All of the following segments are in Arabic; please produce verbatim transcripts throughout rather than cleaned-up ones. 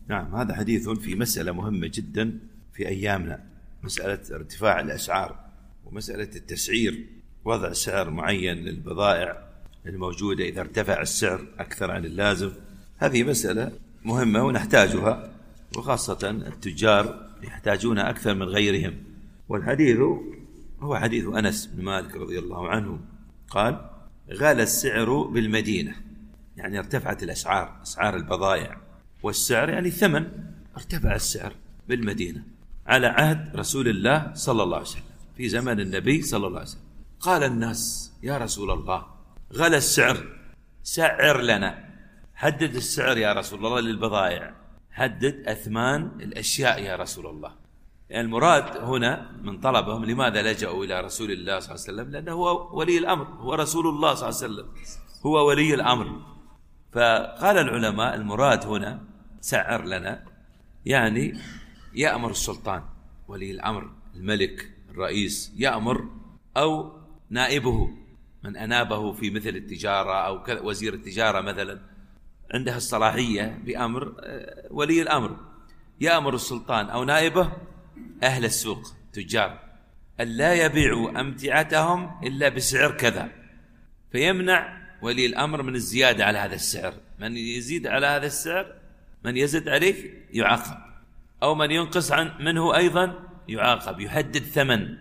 نعم، هذا حديث في مسألة مهمة جدا في أيامنا، مسألة ارتفاع الأسعار ومسألة التسعير، وضع سعر معين للبضائع الموجودة إذا ارتفع السعر أكثر عن اللازم. هذه مسألة مهمة ونحتاجها، وخاصة التجار يحتاجونها أكثر من غيرهم. والحديث هو حديث أنس بن مالك رضي الله عنه قال: غالى السعر بالمدينة، يعني ارتفعت الأسعار، أسعار البضائع، والسعر يعني الثمن، ارتفع السعر بالمدينة على عهد رسول الله صلى الله عليه وسلم، في زمن النبي صلى الله عليه وسلم. قال الناس: يا رسول الله، غلى السعر، سعر لنا، حدد السعر يا رسول الله للبضائع، حدد أثمان الأشياء يا رسول الله. يعني المراد هنا من طلبهم لماذا لجأوا إلى رسول الله صلى الله عليه وسلم؟ لأنه هو ولي الأمر، هو رسول الله صلى الله عليه وسلم، هو ولي الأمر. فقال العلماء المراد هنا سعر لنا، يعني يأمر السلطان ولي الأمر، الملك، الرئيس، يأمر، أو نائبه من أنابه في مثل التجارة، أو وزير التجارة مثلا عندها الصلاحية بأمر ولي الأمر، يأمر السلطان أو نائبه أهل السوق تجار ألا يبيعوا أمتعتهم إلا بسعر كذا، فيمنع ولي الأمر من الزيادة على هذا السعر. من يزيد على هذا السعر، من يزد عليه يعاقب، أو من ينقص عن منه أيضا يعاقب، يحدد ثمن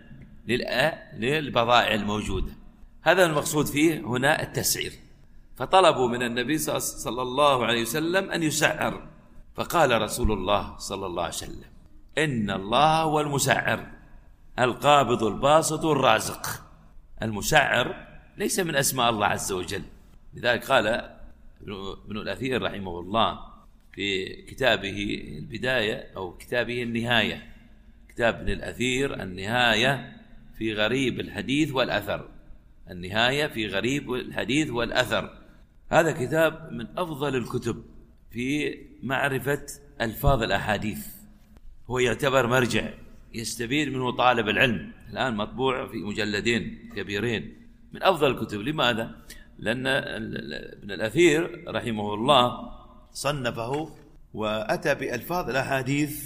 للبضائع الموجودة. هذا المقصود فيه هنا التسعير. فطلبوا من النبي صلى الله عليه وسلم أن يسعر، فقال رسول الله صلى الله عليه وسلم: إن الله هو المسعر القابض الباسط الرازق. المسعر ليس من أسماء الله عز وجل، لذلك قال ابن الأثير رحمه الله في كتابه البداية أو كتابه النهاية، كتاب ابن الأثير النهاية في غريب الحديث والأثر، النهاية في غريب الحديث والأثر. هذا كتاب من أفضل الكتب في معرفة ألفاظ الأحاديث، هو يعتبر مرجع يستفيد منه طالب العلم، الآن مطبوع في مجلدين كبيرين، من أفضل الكتب. لماذا؟ لأن ابن الأثير رحمه الله صنفه وأتى بألفاظ الأحاديث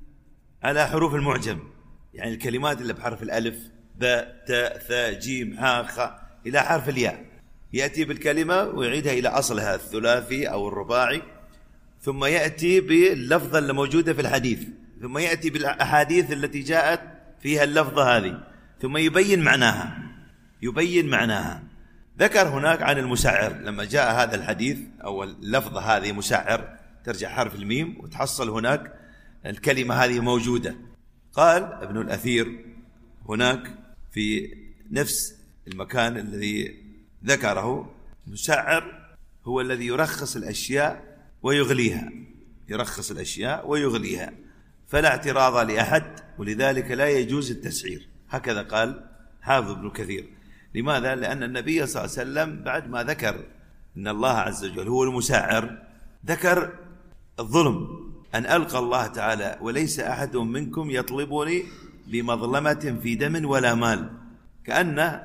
على حروف المعجم، يعني الكلمات اللي بحرف الألف، باء، تاء، ثاء، جيم، حاء، خاء، إلى حرف الياء، يأتي بالكلمة ويعيدها إلى أصلها الثلاثي أو الرباعي، ثم يأتي باللفظة اللي موجودة في الحديث، ثم يأتي بالأحاديث التي جاءت فيها اللفظة هذه، ثم يبين معناها، يبين معناها. ذكر هناك عن المسعر، لما جاء هذا الحديث أو اللفظة هذه مسعر، ترجع حرف الميم وتحصل هناك الكلمة هذه موجودة. قال ابن الأثير هناك في نفس المكان الذي ذكره: مسعر هو الذي يرخص الأشياء ويغليها، يرخص الأشياء ويغليها، فلا اعتراض لأحد، ولذلك لا يجوز التسعير. هكذا قال حافظ ابن كثير. لماذا؟ لأن النبي صلى الله عليه وسلم بعد ما ذكر أن الله عز وجل هو المسعر، ذكر الظلم، أن ألقى الله تعالى: وليس أحد منكم يطلبني بمظلمة في دم ولا مال. كأن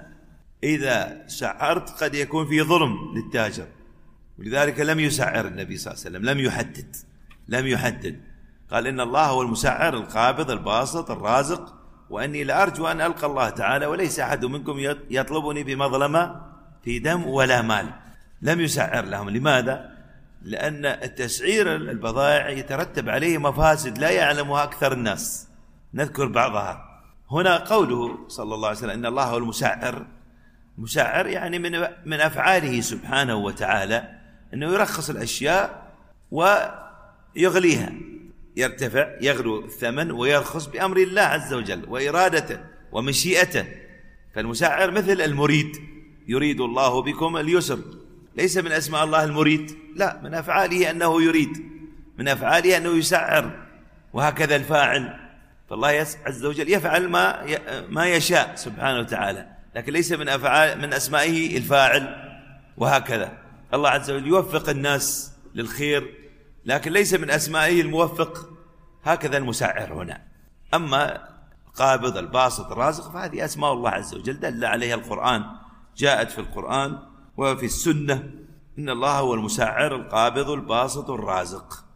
إذا سعرت قد يكون في ظلم للتاجر، ولذلك لم يسعر النبي صلى الله عليه وسلم، لم يحدد لم يحدد قال: إن الله هو المسعر القابض الباسط الرازق، وأني لأرجو أن ألقى الله تعالى وليس أحد منكم يطلبني بمظلمة في دم ولا مال. لم يسعر لهم. لماذا؟ لأن التسعير البضائع يترتب عليه مفاسد لا يعلمها أكثر الناس، نذكر بعضها. هنا قوله صلى الله عليه وسلم: إن الله هو المسعر، مسعر يعني من من أفعاله سبحانه وتعالى أنه يرخص الأشياء ويغليها، يرتفع، يغلو الثمن ويرخص بأمر الله عز وجل وإرادته ومشيئته. فالمسعر مثل المريد، يريد الله بكم اليسر، ليس من أسماء الله المريد، لا، من أفعاله أنه يريد، من أفعاله أنه يسعر، وهكذا الفاعل. فالله عز وجل يفعل ما ما يشاء سبحانه وتعالى، لكن ليس من أفعال من أسمائه الفاعل. وهكذا الله عز وجل يوفق الناس للخير، لكن ليس من أسمائه الموفق. هكذا المسعر هنا. أما القابض الباسط الرازق فهذه أسماء الله عز وجل دل عليها القرآن، جاءت في القرآن وفي السنة: إن الله هو المسعر القابض الباسط الرازق.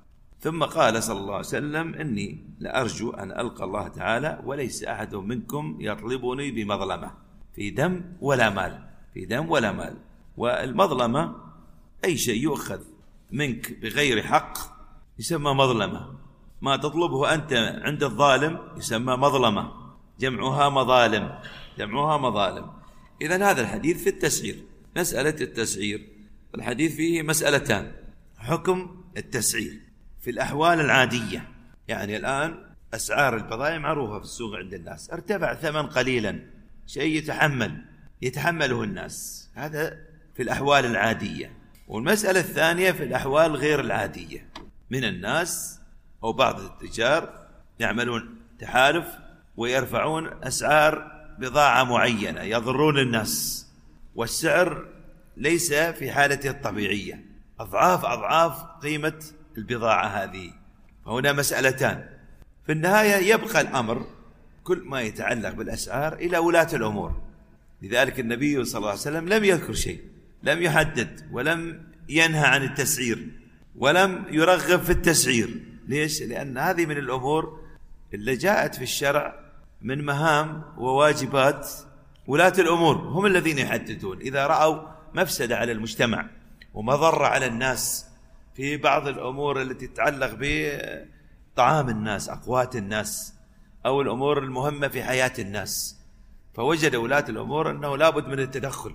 ثم قال صلى الله عليه وسلم: إني لأرجو أن ألقى الله تعالى وليس أحد منكم يطلبني بمظلمة في دم ولا مال، في دم ولا مال. والمظلمة أي شيء يؤخذ منك بغير حق يسمى مظلمة، ما تطلبه أنت عند الظالم يسمى مظلمة، جمعها مظالم، جمعها مظالم. إذن هذا الحديث في التسعير. مسألة التسعير الحديث فيه مسألتان: حكم التسعير في الأحوال العادية، يعني الآن أسعار البضائع معروفة في السوق عند الناس، ارتفع ثمن قليلا، شيء يتحمل يتحمله الناس، هذا في الأحوال العادية. والمسألة الثانية في الأحوال غير العادية، من الناس أو بعض التجار يعملون تحالف ويرفعون أسعار بضاعة معينة يضرون الناس، والسعر ليس في حالته الطبيعية، أضعاف أضعاف قيمة البضاعة هذه. فهنا مسألتان، في النهاية يبقى الأمر كل ما يتعلق بالأسعار إلى ولاة الأمور. لذلك النبي صلى الله عليه وسلم لم يذكر شيء، لم يحدد ولم ينهى عن التسعير ولم يرغب في التسعير. ليش؟ لأن هذه من الأمور اللي جاءت في الشرع من مهام وواجبات ولاة الأمور، هم الذين يحددون. إذا رأوا مفسدة على المجتمع ومضرة على الناس في بعض الأمور التي تتعلق بطعام الناس، أقوات الناس، أو الأمور المهمة في حياة الناس، فوجد ولاة الأمور أنه لابد من التدخل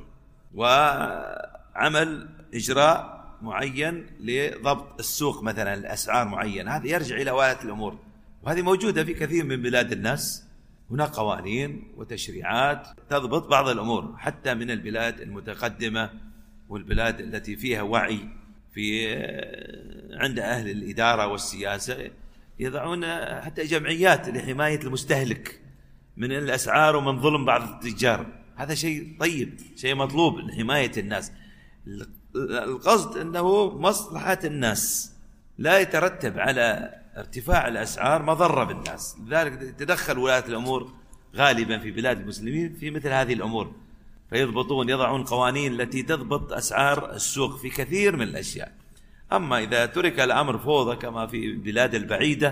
وعمل إجراء معين لضبط السوق، مثلا الأسعار معين، هذا يرجع إلى ولاة الأمور. وهذه موجودة في كثير من بلاد الناس، هناك قوانين وتشريعات تضبط بعض الأمور، حتى من البلاد المتقدمة والبلاد التي فيها وعي في عند أهل الإدارة والسياسة، يضعون حتى جمعيات لحماية المستهلك من الأسعار ومن ظلم بعض التجار. هذا شيء طيب، شيء مطلوب لحماية الناس. القصد أنه مصلحة الناس، لا يترتب على ارتفاع الأسعار مضرة بالناس. لذلك تدخل ولاة الأمور غالبا في بلاد المسلمين في مثل هذه الأمور، فيضبطون، يضعون قوانين التي تضبط أسعار السوق في كثير من الأشياء. أما إذا ترك الأمر فوضى كما في البلاد البعيدة،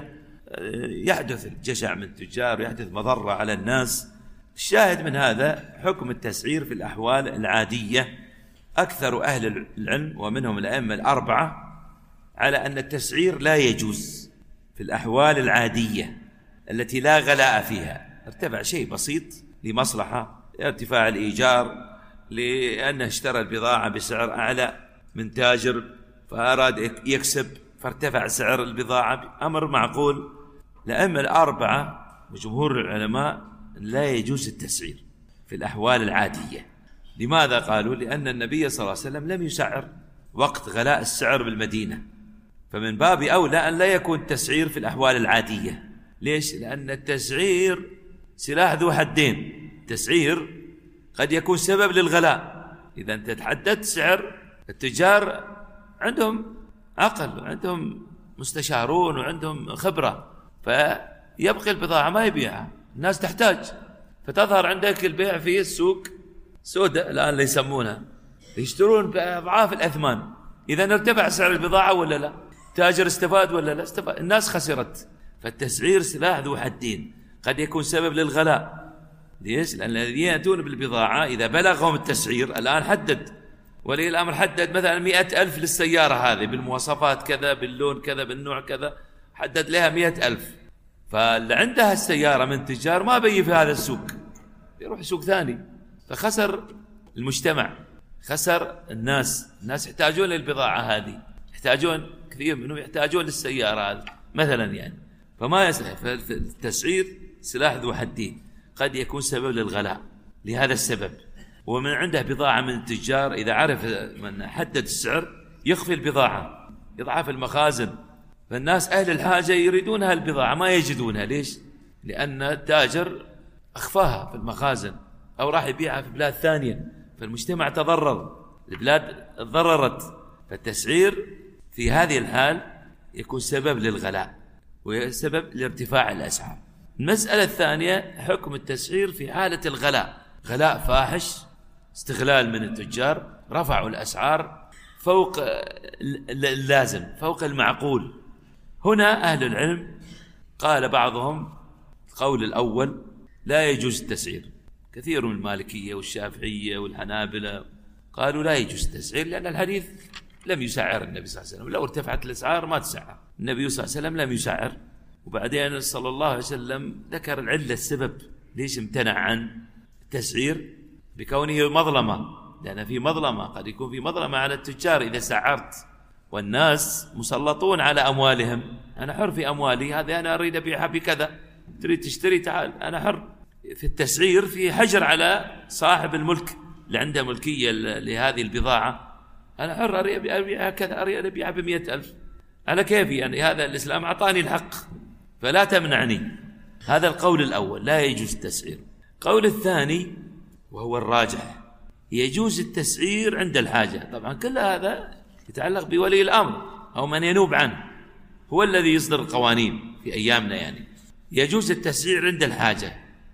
يحدث الجشع من التجار، يحدث مضرة على الناس. الشاهد من هذا حكم التسعير في الأحوال العادية. أكثر أهل العلم ومنهم الأئمة الأربعة على أن التسعير لا يجوز في الأحوال العادية التي لا غلاء فيها، ارتفع شيء بسيط لمصلحة، ارتفاع الإيجار لأنه اشترى البضاعة بسعر أعلى من تاجر فأراد يكسب فارتفع سعر البضاعة، أمر معقول. الأئمة الأربعة وجمهور العلماء لا يجوز التسعير في الأحوال العادية. لماذا قالوا؟ لأن النبي صلى الله عليه وسلم لم يسعر وقت غلاء السعر بالمدينة، فمن باب أولى أن لا يكون تسعير في الأحوال العادية. ليش؟ لأن التسعير سلاح ذو حدين. التسعير قد يكون سبب للغلاء. إذا أنت تحددت سعر، التجار عندهم عقل وعندهم مستشارون وعندهم خبرة، فيبقي البضاعة ما يبيعها، الناس تحتاج، فتظهر عندك البيع في السوق سوداء الآن اللي يسمونها، يشترون بأضعاف الأثمان. إذا ارتفع سعر البضاعة ولا لا؟ تاجر استفاد ولا لا؟ استفاد، الناس خسرت. فالتسعير سلاح ذو حدين، قد يكون سبب للغلاء. ليش؟ لأن الذين يأتون بالبضاعة إذا بلغهم التسعير، الآن حدد ولي الأمر حدد مثلا مئة ألف للسيارة هذه بالمواصفات كذا، باللون كذا، بالنوع كذا، حدد لها مئة ألف. فاللي عندها السيارة من تجار ما بي في هذا السوق، يروح سوق ثاني، فخسر المجتمع، خسر الناس. الناس يحتاجون للبضاعة هذه، يحتاجون كثير منهم يحتاجون للسيارة هذه مثلا يعني، فما يصلح. فالتسعير سلاح ذو حدين، قد يكون سبب للغلاء لهذا السبب. ومن عنده بضاعة من التجار إذا عرف من حدد السعر يخفي البضاعة، يضعها في المخازن، فالناس أهل الحاجة يريدون هالبضاعة ما يجدونها. ليش؟ لأن التاجر أخفاها في المخازن أو راح يبيعها في بلاد ثانية، فالمجتمع تضرر، البلاد تضررت. فالتسعير في هذه الحال يكون سبب للغلاء وسبب لارتفاع الأسعار. المسألة الثانية حكم التسعير في حالة الغلاء، غلاء فاحش، استغلال من التجار، رفعوا الأسعار فوق اللازم، فوق المعقول. هنا أهل العلم قال بعضهم القول الأول لا يجوز التسعير، كثير من المالكية والشافعية والحنابلة قالوا لا يجوز التسعير، لأن الحديث لم يسعر النبي صلى الله عليه وسلم، لو ارتفعت الأسعار ما تسعر، النبي صلى الله عليه وسلم لم يسعر. وبعدين صلى الله عليه وسلم ذكر العلة السبب ليش امتنع عن التسعير، بكونه مظلمة، لأن في مظلمة، قد يكون في مظلمة على التجار إذا سعرت، والناس مسلطون على أموالهم، أنا حر في أموالي، هذا أنا أريد أبيعها بكذا، تريد تشتري تعال أنا حر. في التسعير في حجر على صاحب الملك اللي عنده ملكية لهذه البضاعة، أنا حر أريد أبيعها كذا، أريد أبيعها بمئة ألف على كيفي، يعني هذا الإسلام أعطاني الحق فلا تمنعني. هذا القول الأول لا يجوز التسعير. القول الثاني وهو الراجح يجوز التسعير عند الحاجة. طبعا كل هذا يتعلق بولي الأمر أو من ينوب عنه، هو الذي يصدر القوانين في أيامنا. يعني يجوز التسعير عند الحاجة،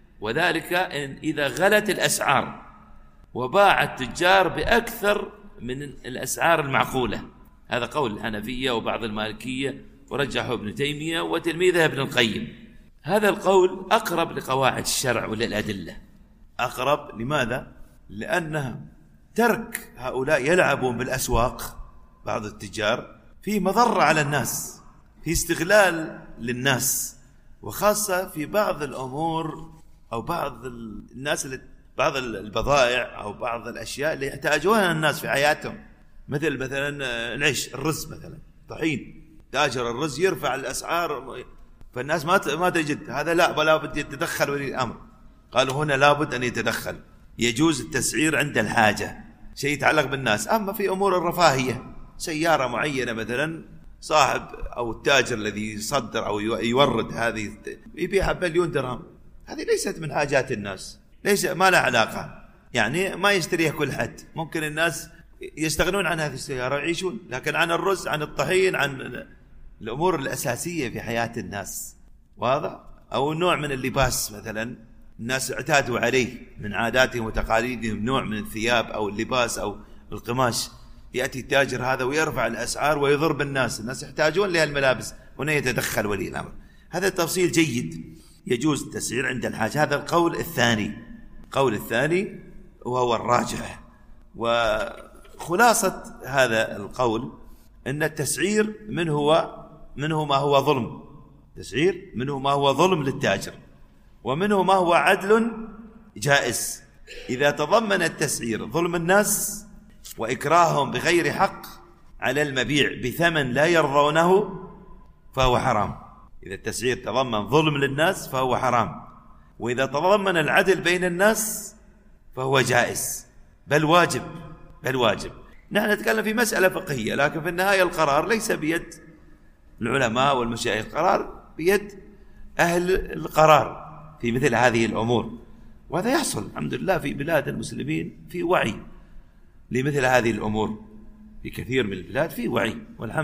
وذلك إن إذا غلت الأسعار وباع التجار بأكثر من الأسعار المعقولة. هذا قول الحنفية وبعض المالكية ورجحه ابن تيمية وتلميذه ابن القيم. هذا القول أقرب لقواعد الشرع وللأدلة، أقرب. لماذا؟ لأنها ترك هؤلاء يلعبون بالأسواق، بعض التجار، في مضرة على الناس، في استغلال للناس، وخاصة في بعض الأمور أو بعض الناس اللي بعض البضائع أو بعض الأشياء اللي يحتاجونها الناس في حياتهم، مثل مثلا العيش، الرز مثلا، طحين، تاجر الرز يرفع الأسعار فالناس ما ما تجد، هذا لا ولا بد يتدخل ولي الأمر. قالوا هنا لابد أن يتدخل، يجوز التسعير عند الحاجة، شيء يتعلق بالناس. أما في أمور الرفاهية، سيارة معينة مثلا، صاحب أو التاجر الذي يصدر أو يورد هذه يبيعها بمليون درهم، هذه ليست من حاجات الناس، ليس ما لها علاقة، يعني ما يشتريها كل حد، ممكن الناس يستغنون عن هذه السيارة ويعيشون، لكن عن الرز، عن الطحين، عن الأمور الأساسية في حياة الناس، واضح؟ أو نوع من اللباس مثلا الناس اعتادوا عليه من عاداتهم وتقاليدهم، نوع من الثياب أو اللباس أو القماش، يأتي التاجر هذا ويرفع الأسعار ويضرب الناس، الناس يحتاجون لها الملابس، هنا يتدخل ولي الأمر. هذا تفصيل جيد، يجوز التسعير عند الحاجة. هذا القول الثاني. القول الثاني وهو الراجح. وخلاصة هذا القول أن التسعير منه هو منه ما هو ظلم، تسعير منه ما هو ظلم للتاجر، ومنه ما هو عدل جائز. إذا تضمن التسعير ظلم الناس وإكراههم بغير حق على المبيع بثمن لا يرضونه فهو حرام. إذا التسعير تضمن ظلم للناس فهو حرام، وإذا تضمن العدل بين الناس فهو جائز، بل واجب، بل واجب. نحن نتكلم في مسألة فقهية، لكن في النهاية القرار ليس بيد العلماء والمشايخ، القرار بيد أهل القرار في مثل هذه الأمور. وهذا يحصل الحمد لله في بلاد المسلمين، في وعي لمثل هذه الأمور، في كثير من البلاد في وعي والحمد